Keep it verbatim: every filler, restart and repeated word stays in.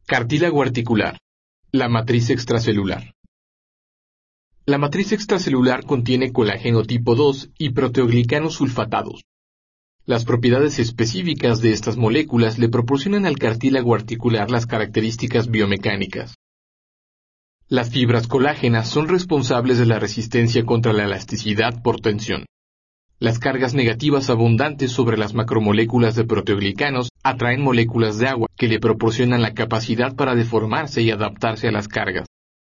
Cartílago articular. La matriz extracelular. La matriz extracelular contiene colágeno tipo dos y proteoglicanos sulfatados. Las propiedades específicas de estas moléculas le proporcionan al cartílago articular las características biomecánicas. Las fibras colágenas son responsables de la resistencia contra la elasticidad por tensión. Las cargas negativas abundantes sobre las macromoléculas de proteoglicanos atraen moléculas de agua que le proporcionan la capacidad para deformarse y adaptarse a las cargas.